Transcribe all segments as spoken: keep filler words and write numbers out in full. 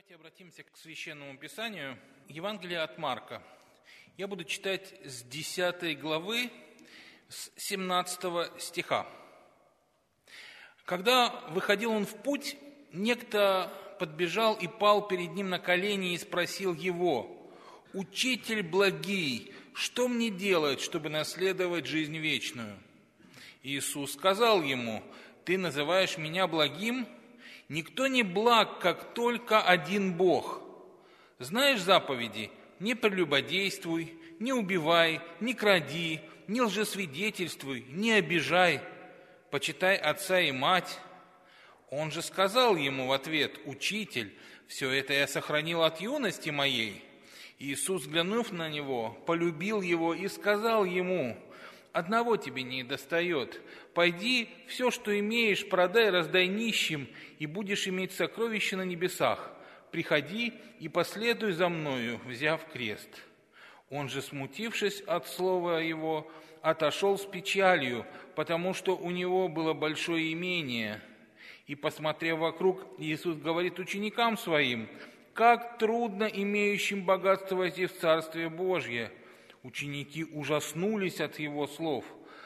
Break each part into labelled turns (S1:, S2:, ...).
S1: Давайте обратимся к Священному Писанию. Евангелие от Марка. Я буду читать с десятой главы, с семнадцатого стиха. Когда выходил он в путь, некто подбежал и пал перед ним на колени и спросил его: «Учитель благий, что мне делать, чтобы наследовать жизнь вечную?» Иисус сказал ему: «Ты называешь меня благим? Никто не благ, как только один Бог. Знаешь заповеди: не прелюбодействуй, не убивай, не кради, не лжесвидетельствуй, не обижай, почитай отца и мать». Он же сказал ему в ответ: «Учитель, все это я сохранил от юности моей». Иисус, взглянув на него, полюбил его и сказал ему: «Одного тебе не достает. Пойди, все, что имеешь, продай, раздай нищим, и будешь иметь сокровища на небесах. Приходи и последуй за мною, взяв крест». Он же, смутившись от слова его, отошел с печалью, потому что у него было большое имение. И, посмотрев вокруг, Иисус говорит ученикам своим: «Как трудно имеющим богатство войти в Царствие Божье!» Ученики ужаснулись от его слов,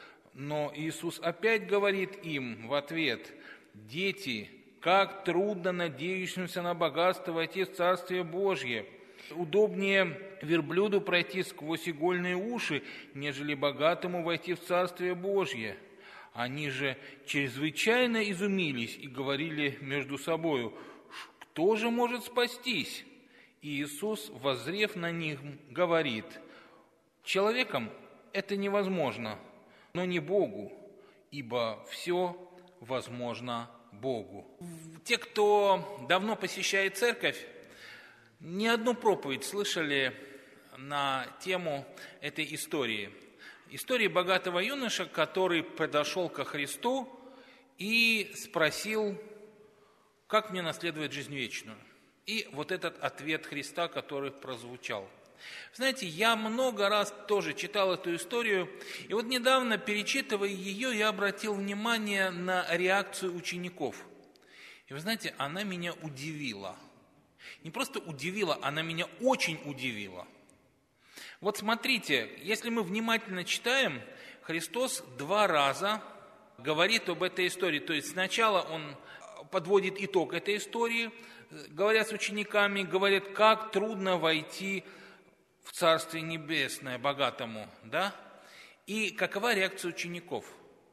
S1: но Иисус опять говорит им в ответ: «Дети, как трудно надеющимся на богатство войти в Царствие Божье! Удобнее верблюду пройти сквозь игольные уши, нежели богатому войти в Царствие Божье». Они же чрезвычайно изумились и говорили между собою: «Кто же может спастись?» И Иисус, воззрев на них, говорит: «Человеком это невозможно, но не Богу, ибо все возможно Богу». Те, кто давно посещает церковь, не одну проповедь слышали на тему этой истории. Истории богатого юноша, который подошел ко Христу и спросил: «Как мне наследовать жизнь вечную?» И вот этот ответ Христа, который прозвучал. Знаете, я много раз тоже читал эту историю, и вот недавно, перечитывая ее, я обратил внимание на реакцию учеников. И вы знаете, она меня удивила. Не просто удивила, она меня очень удивила. Вот смотрите, если мы внимательно читаем, Христос два раза говорит об этой истории. То есть сначала Он подводит итог этой истории, говоря с учениками, говорит, как трудно войти в Царствие Небесное богатому, да? И какова реакция учеников?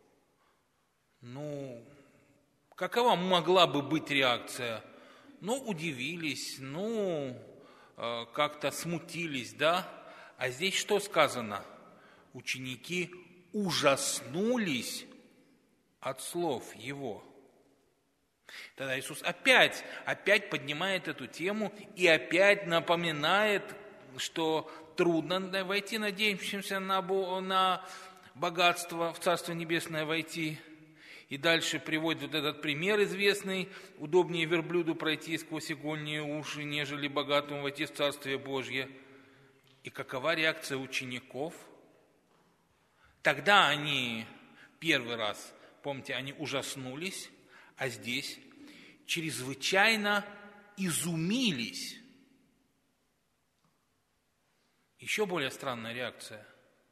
S1: Ну, какова могла бы быть реакция? Ну, удивились, ну, как-то смутились, да? А здесь что сказано? Ученики ужаснулись от слов Его. Тогда Иисус опять, опять поднимает эту тему и опять напоминает, что трудно войти надеющимся на, на богатство в Царство Небесное войти. И дальше приводит вот этот пример известный: удобнее верблюду пройти сквозь игольные уши, нежели богатому войти в Царствие Божье. И какова реакция учеников? Тогда они первый раз, помните, они ужаснулись, а здесь чрезвычайно изумились. Еще более странная реакция.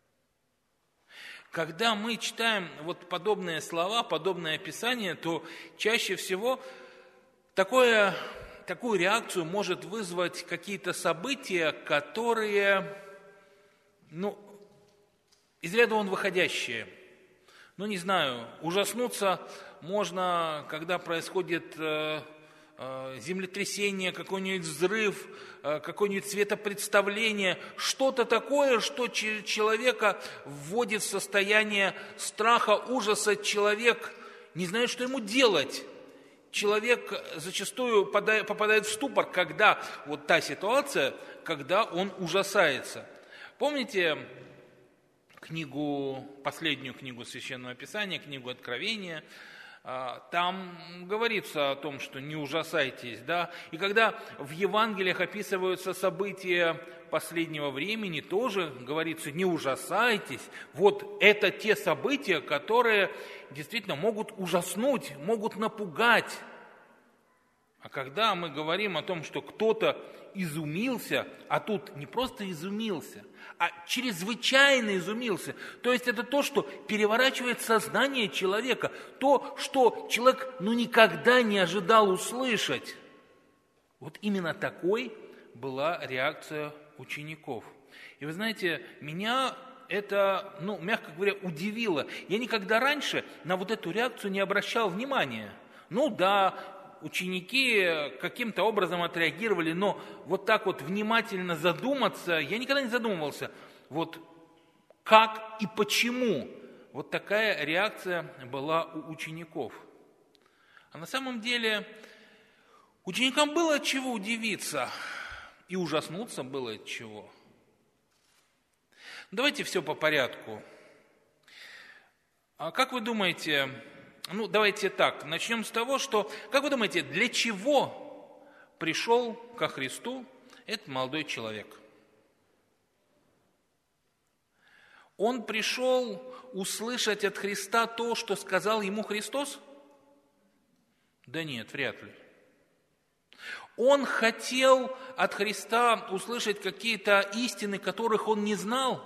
S1: Когда мы читаем вот подобные слова, подобное описание, то чаще всего такое, такую реакцию может вызвать какие-то события, которые, ну, из ряда вон выходящие. Ну, не знаю, ужаснуться можно, когда происходит э, э, землетрясение, какой-нибудь взрыв, э, какое-нибудь светопредставление, что-то такое, что ч- человека вводит в состояние страха, ужаса. Человек не знает, что ему делать. Человек зачастую попадает, попадает в ступор, когда вот та ситуация, когда он ужасается. Помните книгу, последнюю книгу Священного Писания, книгу Откровения? Там говорится о том, что не ужасайтесь, да. И когда в Евангелиях описываются события последнего времени, тоже говорится: не ужасайтесь. Вот это те события, которые действительно могут ужаснуть, могут напугать. А когда мы говорим о том, что кто-то изумился, а тут не просто изумился, а чрезвычайно изумился, то есть это то, что переворачивает сознание человека, то, что человек ну никогда не ожидал услышать. Вот именно такой была реакция учеников. И вы знаете, меня это, ну, мягко говоря, удивило. Я никогда раньше на вот эту реакцию не обращал внимания. Ну да, ученики каким-то образом отреагировали, но вот так вот внимательно задуматься, я никогда не задумывался, вот как и почему вот такая реакция была у учеников. А на самом деле ученикам было от чего удивиться, и ужаснуться было от чего. Давайте все по порядку. А как вы думаете, ну давайте так, начнем с того, что, как вы думаете, для чего пришел ко Христу этот молодой человек? Он пришел услышать от Христа то, что сказал ему Христос? Да нет, вряд ли. Он хотел от Христа услышать какие-то истины, которых он не знал?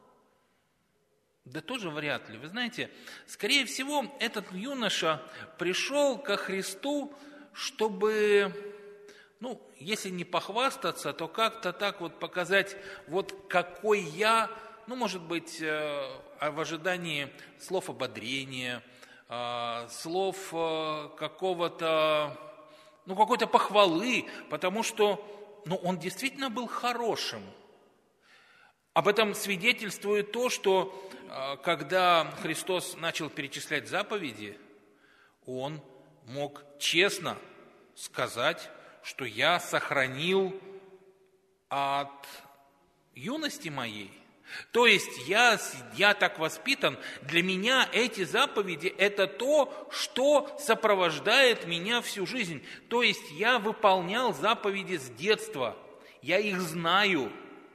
S1: Да тоже вряд ли. Вы знаете, скорее всего, этот юноша пришел ко Христу, чтобы, ну, если не похвастаться, то как-то так вот показать, вот какой я, ну, может быть, в ожидании слов ободрения, слов какого-то, ну, какой-то похвалы, потому что, ну, он действительно был хорошим. Об этом свидетельствует то, что когда Христос начал перечислять заповеди, Он мог честно сказать, что я сохранил от юности моей. То есть я, я так воспитан, для меня эти заповеди – это то, что сопровождает меня всю жизнь. То есть я выполнял заповеди с детства, я их знаю.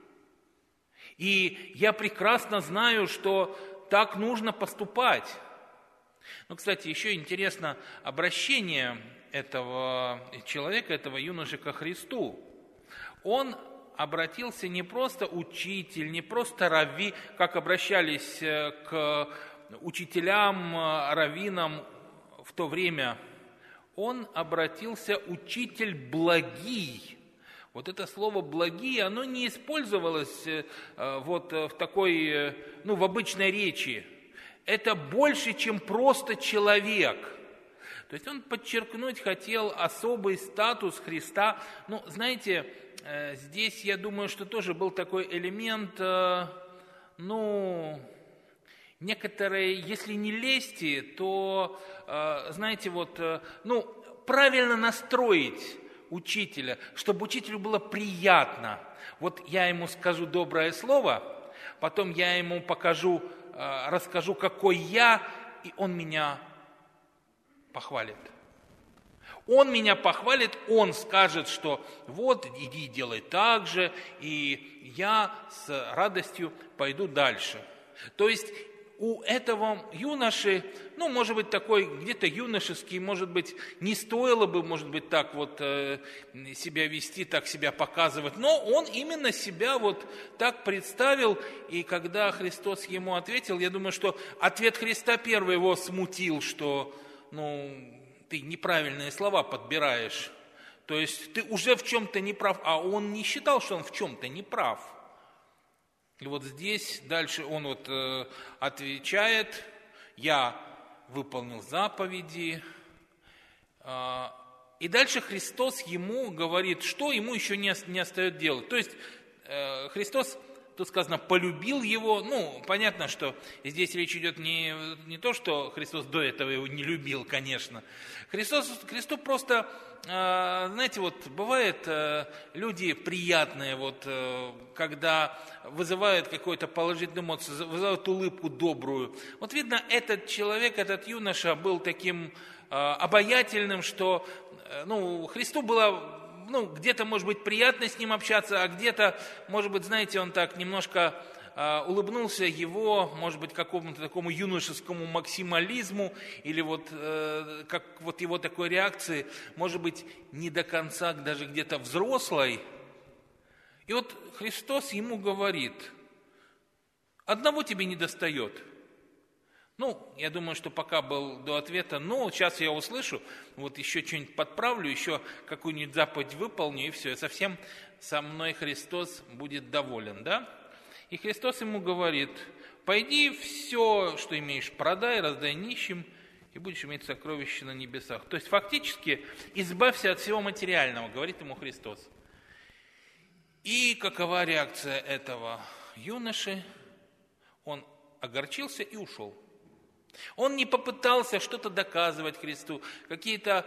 S1: И я прекрасно знаю, что так нужно поступать. Ну, кстати, еще интересно обращение этого человека, этого юноши ко Христу. Он обратился не просто учитель, не просто равви, как обращались к учителям, раввинам в то время. Он обратился учитель благий. Вот это слово «благие», оно не использовалось вот в такой, ну, в обычной речи. Это больше, чем просто человек. То есть он подчеркнуть хотел особый статус Христа. Ну, знаете, здесь, я думаю, что тоже был такой элемент, ну, некоторые, если не лести, то, знаете, вот, ну, правильно настроить учителя, чтобы учителю было приятно. Вот я ему скажу доброе слово, потом я ему покажу, расскажу, какой я, и он меня похвалит. Он меня похвалит, он скажет, что вот, иди делай так же, и я с радостью пойду дальше. То есть у этого юноши, ну, может быть, такой где-то юношеский, может быть, не стоило бы, может быть, так вот э, себя вести, так себя показывать, но он именно себя вот так представил, и когда Христос ему ответил, я думаю, что ответ Христа первый его смутил, что, ну, ты неправильные слова подбираешь, то есть ты уже в чем-то не прав, а он не считал, что он в чем-то не прав. И вот здесь дальше он вот э, отвечает: я выполнил заповеди. Э, и дальше Христос ему говорит, что ему еще не, не остается делать. То есть э, Христос, тут сказано, полюбил его. Ну, понятно, что здесь речь идет не, не то, что Христос до этого его не любил, конечно. Христос, Христу просто, знаете, вот бывает люди приятные, вот, когда вызывают какую-то положительную эмоцию, вызывают улыбку добрую. Вот видно, этот человек, этот юноша был таким обаятельным, что, ну, Христу было, ну, где-то, может быть, приятно с ним общаться, а где-то, может быть, знаете, он так немножко а, улыбнулся его, может быть, какому-то такому юношескому максимализму, или вот, э, как вот его такой реакции, может быть, не до конца даже где-то взрослой. И вот Христос ему говорит: одного тебе не достает. Ну, я думаю, что пока был до ответа, ну, сейчас я услышу, вот еще что-нибудь подправлю, еще какую-нибудь заповедь выполню, и все, и совсем со мной Христос будет доволен, да? И Христос ему говорит: пойди все, что имеешь, продай, раздай нищим, и будешь иметь сокровища на небесах. То есть, фактически, избавься от всего материального, говорит ему Христос. И какова реакция этого юноши? Он огорчился и ушел. Он не попытался что-то доказывать Христу, какие-то,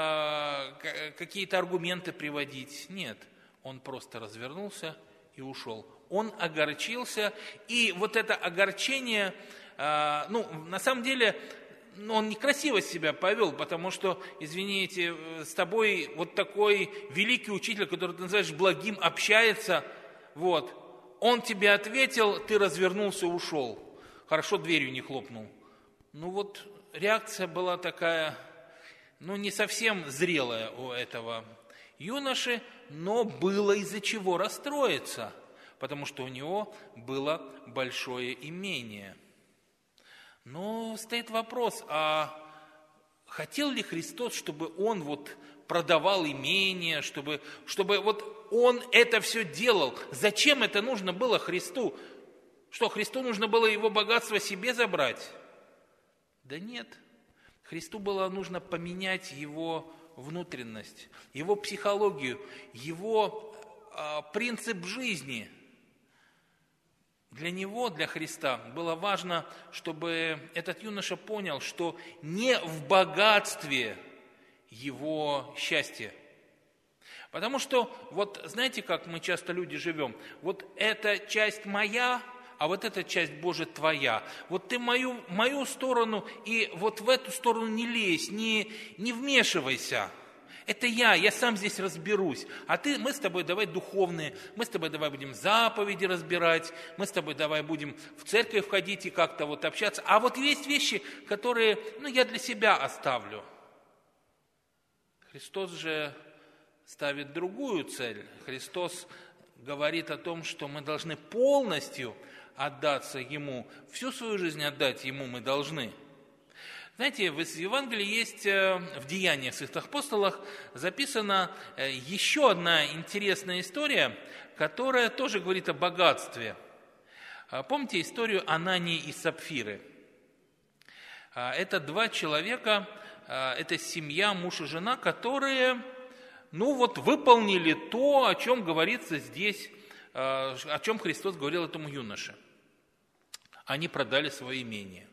S1: э, какие-то аргументы приводить. Нет, он просто развернулся и ушел. Он огорчился, и вот это огорчение, э, ну, на самом деле, ну, он некрасиво себя повел, потому что, извините, с тобой вот такой великий учитель, который ты называешь благим, общается, вот, он тебе ответил, ты развернулся и ушел. Хорошо, дверью не хлопнул. Ну вот реакция была такая, ну не совсем зрелая у этого юноши, но было из-за чего расстроиться, потому что у него было большое имение. Но стоит вопрос, а хотел ли Христос, чтобы он вот продавал имение, чтобы, чтобы вот он это все делал? Зачем это нужно было Христу? Что, Христу нужно было его богатство себе забрать? Да нет, Христу было нужно поменять его внутренность, его психологию, его э, принцип жизни. Для него, для Христа, было важно, чтобы этот юноша понял, что не в богатстве его счастье. Потому что, вот знаете, как мы часто люди живем, вот эта часть моя, а вот эта часть, Боже, твоя. Вот ты мою, мою сторону, и вот в эту сторону не лезь, не, не вмешивайся. Это я, я сам здесь разберусь. А ты, мы с тобой давай духовные, мы с тобой давай будем заповеди разбирать, мы с тобой давай будем в церковь входить и как-то вот общаться. А вот есть вещи, которые, ну, я для себя оставлю. Христос же ставит другую цель. Христос говорит о том, что мы должны полностью отдаться Ему, всю свою жизнь отдать Ему мы должны. Знаете, в Евангелии есть, в Деяниях святых апостолов записана еще одна интересная история, которая тоже говорит о богатстве. Помните историю Анании и Сапфиры? Это два человека, это семья, муж и жена, которые, ну вот, выполнили то, о чем говорится здесь, о чем Христос говорил этому юноше. Они продали свое имение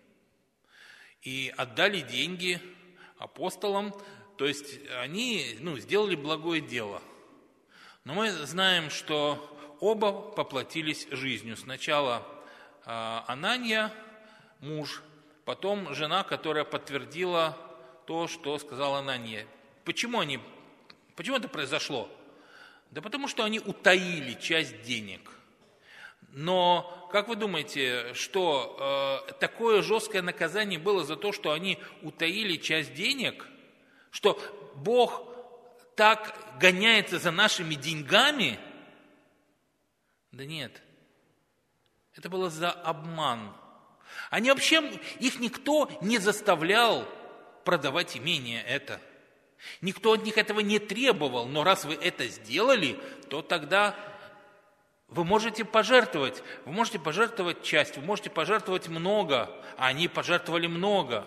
S1: и отдали деньги апостолам, то есть они, ну, сделали благое дело. Но мы знаем, что оба поплатились жизнью. Сначала Анания, муж, потом жена, которая подтвердила то, что сказала Анания. Почему они, почему это произошло? Да потому что они утаили часть денег. Но, как вы думаете, что э, такое жесткое наказание было за то, что они утаили часть денег? Что Бог так гоняется за нашими деньгами? Да нет. Это было за обман. Они вообще, их никто не заставлял продавать имение это. Никто от них этого не требовал. Но раз вы это сделали, то тогда вы можете пожертвовать, вы можете пожертвовать часть, вы можете пожертвовать много, а они пожертвовали много.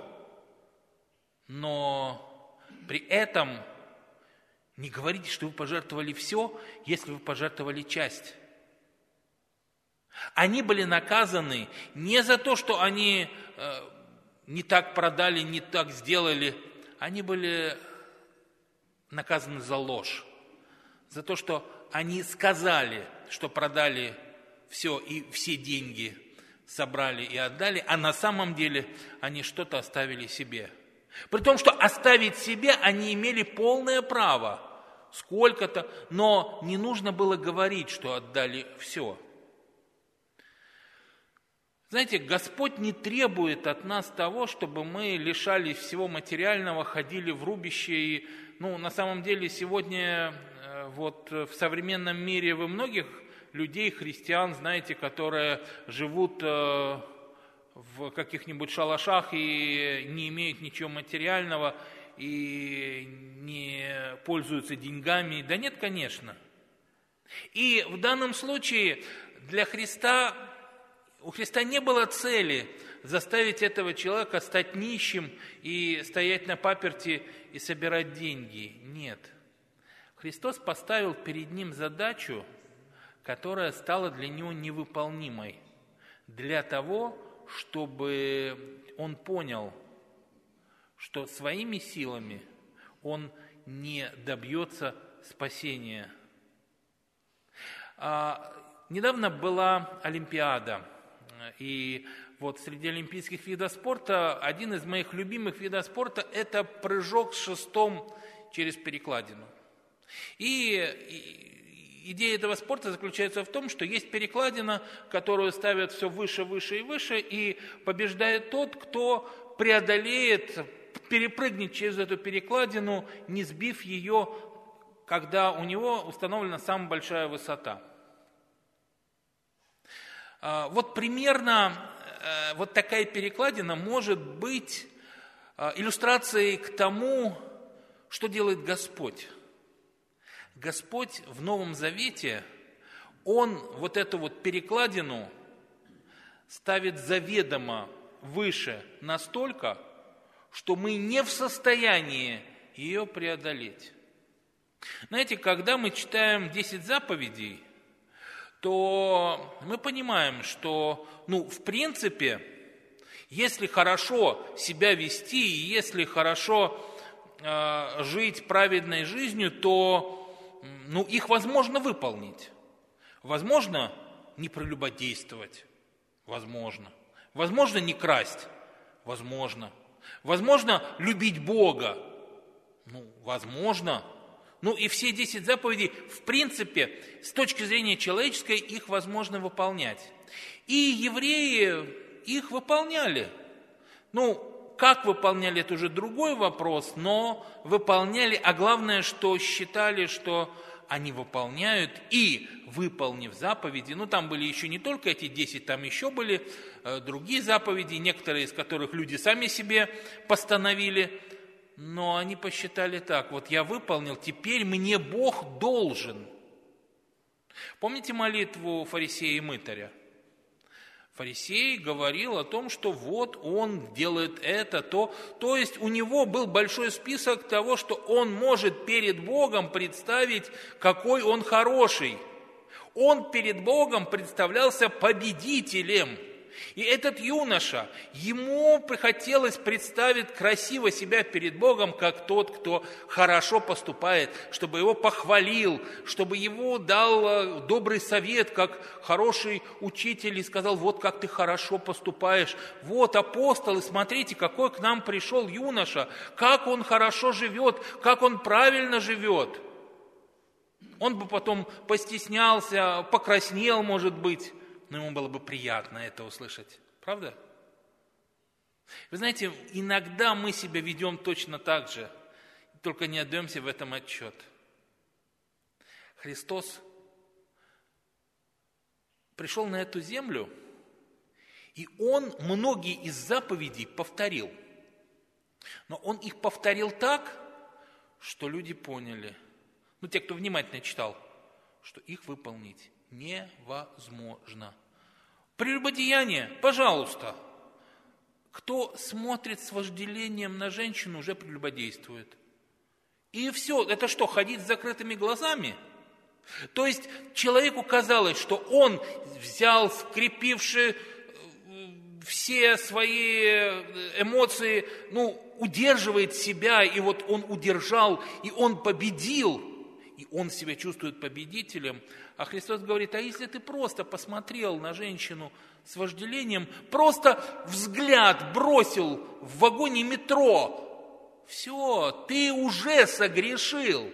S1: Но при этом не говорите, что вы пожертвовали все, если вы пожертвовали часть. Они были наказаны не за то, что они э, не так продали, не так сделали, они были наказаны за ложь, за то, что они сказали, что продали все и все деньги собрали и отдали, а на самом деле они что-то оставили себе. При том, что оставить себе они имели полное право, сколько-то, но не нужно было говорить, что отдали все. Знаете, Господь не требует от нас того, чтобы мы лишались всего материального, ходили в рубище. И, ну, на самом деле, сегодня вот в современном мире вы многих людей, христиан, знаете, которые живут в каких-нибудь шалашах и не имеют ничего материального, и не пользуются деньгами. Да нет, конечно. И в данном случае для Христа, у Христа не было цели заставить этого человека стать нищим и стоять на паперти и собирать деньги. Нет. Христос поставил перед ним задачу, которая стала для него невыполнимой, для того, чтобы он понял, что своими силами он не добьется спасения. А, недавно была Олимпиада, и вот среди олимпийских видов спорта один из моих любимых видов спорта – это прыжок с шестом через перекладину. И идея этого спорта заключается в том, что есть перекладина, которую ставят все выше, выше и выше, и побеждает тот, кто преодолеет, перепрыгнет через эту перекладину, не сбив ее, когда у него установлена самая большая высота. Вот примерно вот такая перекладина может быть иллюстрацией к тому, что делает Господь. Господь в Новом Завете, Он вот эту вот перекладину ставит заведомо выше настолько, что мы не в состоянии ее преодолеть. Знаете, когда мы читаем десять заповедей, то мы понимаем, что, ну, в принципе, если хорошо себя вести, и если хорошо э, жить праведной жизнью, то ну, их возможно выполнить. Возможно не прелюбодействовать. Возможно. Возможно не красть. Возможно. Возможно любить Бога. Ну, возможно. Ну и все десять заповедей, в принципе, с точки зрения человеческой, их возможно выполнять. И евреи их выполняли. Ну, как выполняли, это уже другой вопрос, но выполняли, а главное, что считали, что они выполняют, и, выполнив заповеди, ну, там были еще не только эти десять, там еще были э, другие заповеди, некоторые из которых люди сами себе постановили, но они посчитали так: вот я выполнил, теперь мне Бог должен. Помните молитву фарисея и мытаря? Фарисей говорил о том, что вот он делает это, то, то есть у него был большой список того, что он может перед Богом представить, какой он хороший. Он перед Богом представлялся победителем. И этот юноша, ему хотелось представить красиво себя перед Богом, как тот, кто хорошо поступает, чтобы его похвалил, чтобы его дал добрый совет, как хороший учитель, и сказал: вот как ты хорошо поступаешь, вот апостолы, смотрите, какой к нам пришел юноша, как он хорошо живет, как он правильно живет. Он бы потом постеснялся, покраснел, может быть, но ему было бы приятно это услышать. Правда? Вы знаете, иногда мы себя ведем точно так же, только не отдаемся в этом отчет. Христос пришел на эту землю, и Он многие из заповедей повторил. Но Он их повторил так, что люди поняли, ну, те, кто внимательно читал, что их выполнить невозможно. Прелюбодеяние, пожалуйста. Кто смотрит с вожделением на женщину, уже прелюбодействует. И все, это что, ходить с закрытыми глазами? То есть человеку казалось, что он взял, скрепивший все свои эмоции, ну, удерживает себя, и вот он удержал, и он победил, и он себя чувствует победителем. А Христос говорит: а если ты просто посмотрел на женщину с вожделением, просто взгляд бросил в вагоне метро, все, ты уже согрешил.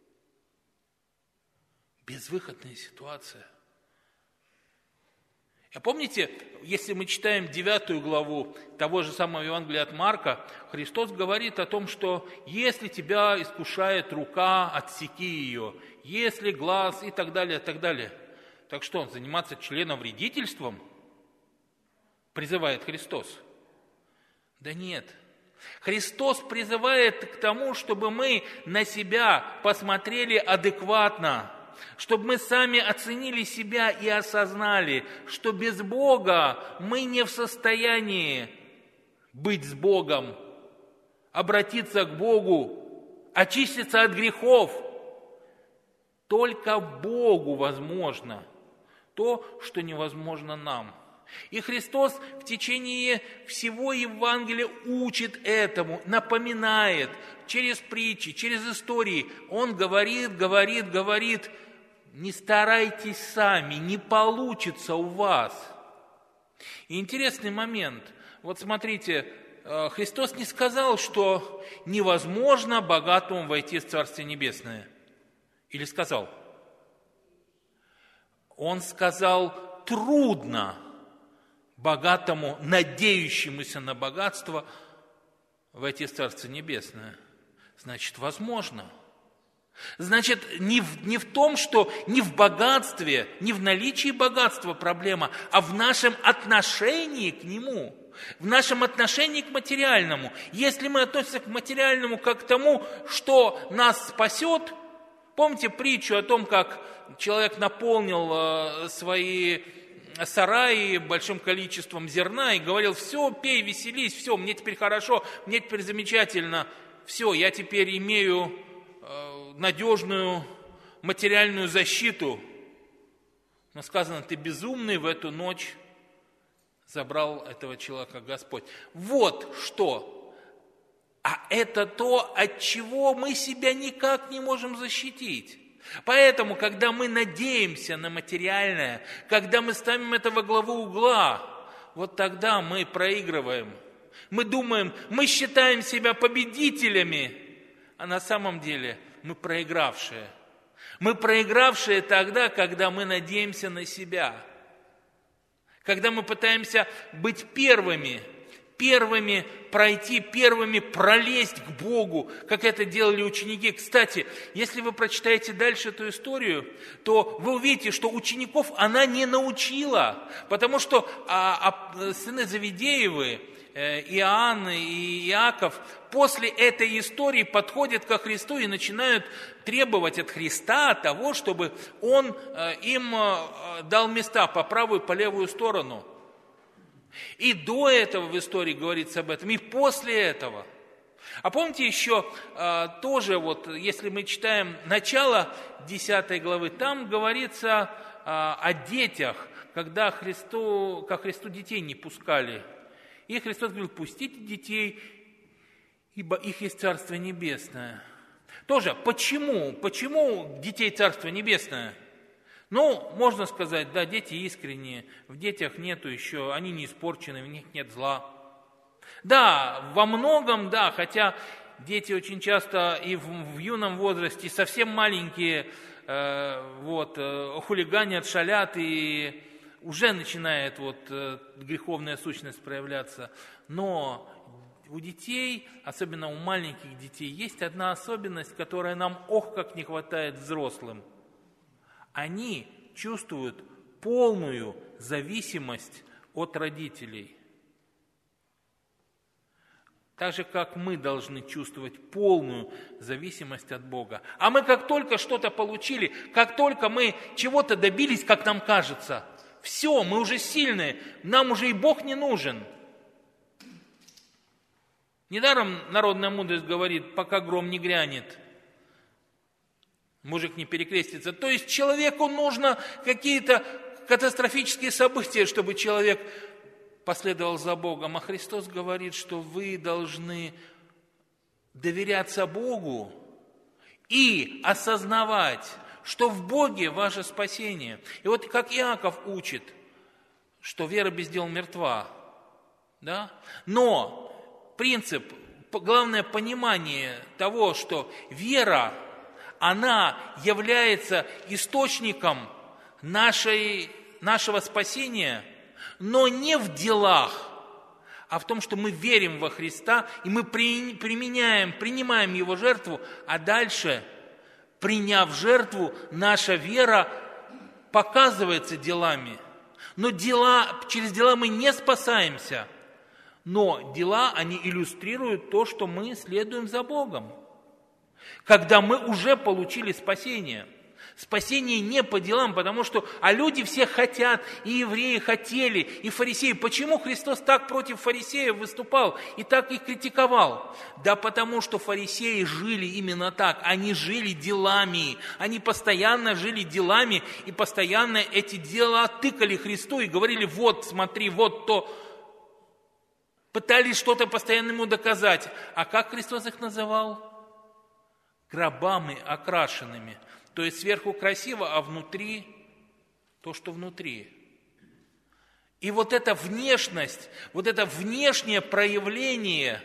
S1: Безвыходная ситуация. А помните, если мы читаем девятую главу того же самого Евангелия от Марка, Христос говорит о том, что если тебя искушает рука, отсеки ее, если глаз и так далее, и так далее. Так что, заниматься членовредительством призывает Христос? Да нет. Христос призывает к тому, чтобы мы на себя посмотрели адекватно, чтобы мы сами оценили себя и осознали, что без Бога мы не в состоянии быть с Богом, обратиться к Богу, очиститься от грехов. Только Богу возможно то, что невозможно нам. И Христос в течение всего Евангелия учит этому, напоминает через притчи, через истории. Он говорит, говорит, говорит: не старайтесь сами, не получится у вас. И интересный момент. Вот смотрите, Христос не сказал, что невозможно богатому войти в Царствие Небесное. Или сказал? Он сказал: трудно богатому, надеющемуся на богатство, войти в Царство Небесное. Значит, возможно. Значит, не в, не в том, что не в богатстве, не в наличии богатства проблема, а в нашем отношении к нему, в нашем отношении к материальному. Если мы относимся к материальному как к тому, что нас спасет, помните притчу о том, как человек наполнил свои сараи большим количеством зерна и говорил: все, пей, веселись, все, мне теперь хорошо, мне теперь замечательно, все, я теперь имею э, надежную материальную защиту. Но сказано: ты безумный, в эту ночь забрал этого человека Господь. Вот что. А это то, от чего мы себя никак не можем защитить. Поэтому, когда мы надеемся на материальное, когда мы ставим это во главу угла, вот тогда мы проигрываем. Мы думаем, мы считаем себя победителями, а на самом деле мы проигравшие. Мы проигравшие тогда, когда мы надеемся на себя, когда мы пытаемся быть первыми, первыми пройти, первыми пролезть к Богу, как это делали ученики. Кстати, если вы прочитаете дальше эту историю, то вы увидите, что учеников она не научила, потому что а, а, сыны Завидеевы, э, Иоанн и Иаков, после этой истории подходят ко Христу и начинают требовать от Христа того, чтобы Он э, им э, дал места по правую и по левую сторону. И до этого в истории говорится об этом, и после этого. А помните еще э, тоже, вот, если мы читаем начало десятой главы, там говорится э, о детях, когда Христу, ко Христу детей не пускали. И Христос говорил: пустите детей, ибо их есть Царство Небесное. Тоже, почему? Почему детей Царство Небесное? Ну, можно сказать, да, дети искренние, в детях нету еще, они не испорчены, в них нет зла. Да, во многом, да, хотя дети очень часто и в, в юном возрасте, совсем маленькие, э, вот, э, хулиганят, шалят, и уже начинает вот, э, греховная сущность проявляться. Но у детей, особенно у маленьких детей, есть одна особенность, которая нам, ох, как не хватает взрослым. Они чувствуют полную зависимость от родителей. Так же, как мы должны чувствовать полную зависимость от Бога. А мы как только что-то получили, как только мы чего-то добились, как нам кажется, все, мы уже сильные, нам уже и Бог не нужен. Недаром народная мудрость говорит: пока гром не грянет, мужик не перекрестится. То есть человеку нужно какие-то катастрофические события, чтобы человек последовал за Богом. А Христос говорит, что вы должны доверяться Богу и осознавать, что в Боге ваше спасение. И вот как Иаков учит, что вера без дел мертва. Да? Но принцип, главное понимание того, что вера, она является источником нашей, нашего спасения, но не в делах, а в том, что мы верим во Христа, и мы при, применяем, принимаем Его жертву, а дальше, приняв жертву, наша вера показывается делами. Но дела, через дела мы не спасаемся, но дела, они иллюстрируют то, что мы следуем за Богом, когда мы уже получили спасение. Спасение не по делам, потому что, а люди все хотят, и евреи хотели, и фарисеи. Почему Христос так против фарисеев выступал и так их критиковал? Да потому что фарисеи жили именно так, они жили делами, они постоянно жили делами, и постоянно эти дела тыкали Христу и говорили: вот, смотри, вот то. Пытались что-то постоянно ему доказать. А как Христос их называл? Гробами окрашенными. То есть сверху красиво, а внутри то, что внутри. И вот эта внешность, вот это внешнее проявление,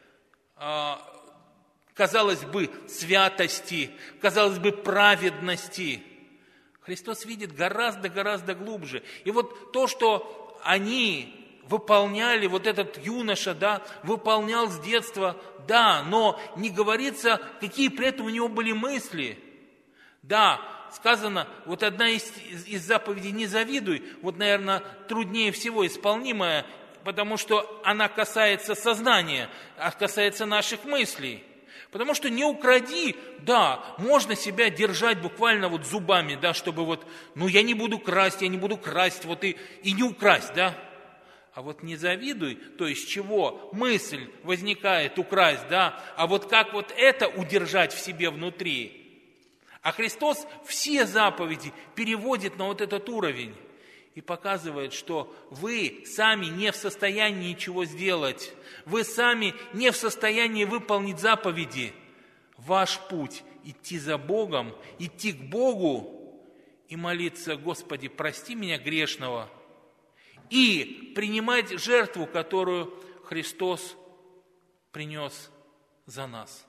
S1: казалось бы, святости, казалось бы, праведности, Христос видит гораздо-гораздо глубже. И вот то, что они выполняли, вот этот юноша, да, выполнял с детства, да, но не говорится, какие при этом у него были мысли. Да, сказано, вот одна из, из, из заповедей «не завидуй», вот, наверное, труднее всего исполнимая, потому что она касается сознания, а касается наших мыслей. Потому что не укради, да, можно себя держать буквально вот зубами, да, чтобы вот, ну я не буду красть, я не буду красть, вот и, и не украсть, да. А вот не завидуй, то есть чего мысль возникает украсть, да, а вот как вот это удержать в себе внутри. А Христос все заповеди переводит на вот этот уровень и показывает, что вы сами не в состоянии ничего сделать, вы сами не в состоянии выполнить заповеди. Ваш путь – идти за Богом, идти к Богу и молиться: Господи, прости меня грешного, и принимать жертву, которую Христос принес за нас.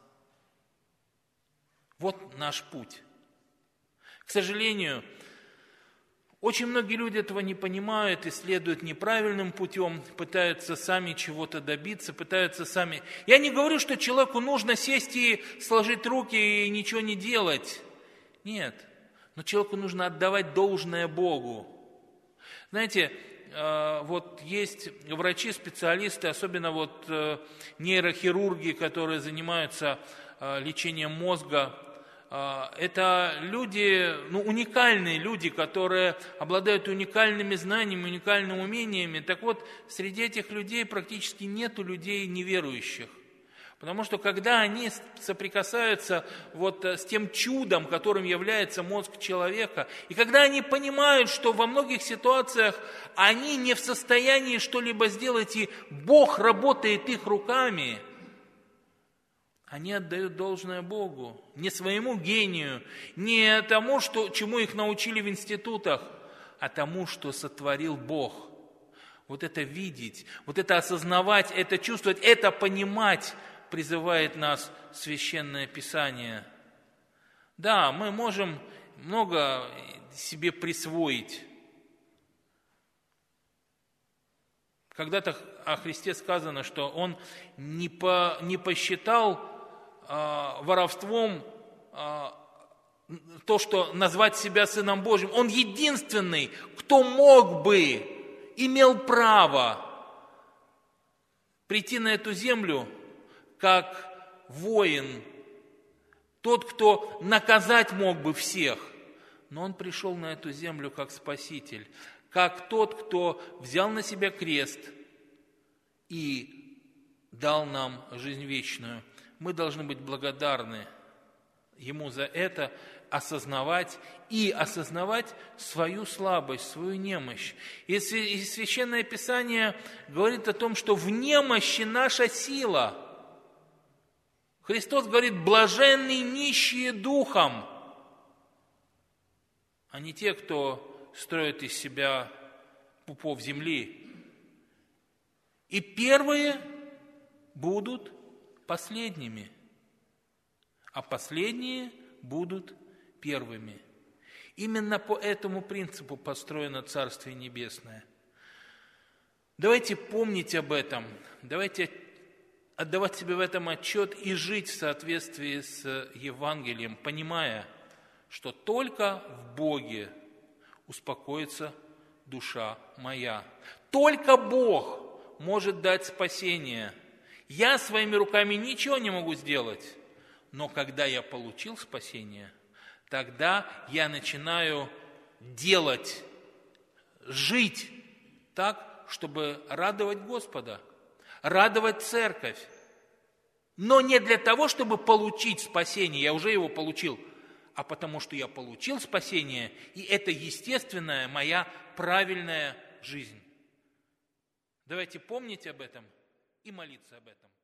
S1: Вот наш путь. К сожалению, очень многие люди этого не понимают и следуют неправильным путем, пытаются сами чего-то добиться, пытаются сами... Я не говорю, что человеку нужно сесть и сложить руки и ничего не делать. Нет, но человеку нужно отдавать должное Богу. Знаете, вот есть врачи, специалисты, особенно вот нейрохирурги, которые занимаются лечением мозга. Это люди, ну, уникальные люди, которые обладают уникальными знаниями, уникальными умениями. Так вот, среди этих людей практически нету людей неверующих. Потому что когда они соприкасаются вот с тем чудом, которым является мозг человека, и когда они понимают, что во многих ситуациях они не в состоянии что-либо сделать, и Бог работает их руками, они отдают должное Богу, не своему гению, не тому, что, чему их научили в институтах, а тому, что сотворил Бог. Вот это видеть, вот это осознавать, это чувствовать, это понимать призывает нас Священное Писание. Да, мы можем много себе присвоить. Когда-то о Христе сказано, что Он не, по, не посчитал воровством то, что назвать себя Сыном Божьим. Он единственный, кто мог бы, имел право прийти на эту землю как воин, тот, кто наказать мог бы всех. Но он пришел на эту землю как Спаситель, как тот, кто взял на себя крест и дал нам жизнь вечную. Мы должны быть благодарны Ему за это, осознавать и осознавать свою слабость, свою немощь. И Священное Писание говорит о том, что в немощи наша сила. Христос говорит: блаженные нищие духом, а не те, кто строит из себя пупов земли. И первые будут последними, а последние будут первыми. Именно по этому принципу построено Царствие Небесное. Давайте помнить об этом, давайте отдавать себе в этом отчет и жить в соответствии с Евангелием, понимая, что только в Боге успокоится душа моя. Только Бог может дать спасение. Я своими руками ничего не могу сделать, но когда я получил спасение, тогда я начинаю делать, жить так, чтобы радовать Господа, радовать церковь. Но не для того, чтобы получить спасение, я уже его получил, а потому что я получил спасение, и это естественная моя правильная жизнь. Давайте помнить об этом и молиться об этом.